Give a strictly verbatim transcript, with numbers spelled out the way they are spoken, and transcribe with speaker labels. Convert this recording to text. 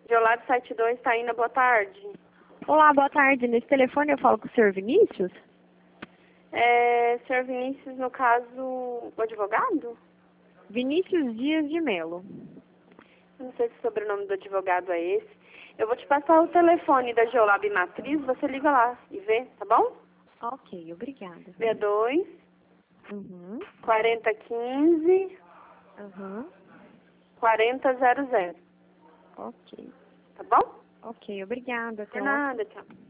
Speaker 1: Geolab sete dois, Taína, boa tarde.
Speaker 2: Olá, boa tarde. Nesse telefone eu falo com o senhor Vinícius?
Speaker 1: É, senhor Vinícius, no caso, o advogado?
Speaker 2: Vinícius Dias de Melo.
Speaker 1: Eu não sei se o sobrenome do advogado é esse. Eu vou te passar o telefone da Geolab Matriz, você liga lá e vê, tá bom?
Speaker 2: Ok, obrigada.
Speaker 1: sessenta e dois,
Speaker 2: Uhum,
Speaker 1: quarenta, quinze,
Speaker 2: uhum,
Speaker 1: quarenta, zero zero.
Speaker 2: ok.
Speaker 1: Tá bom?
Speaker 2: Ok, obrigada.
Speaker 1: De
Speaker 2: Até logo.
Speaker 1: nada, tchau.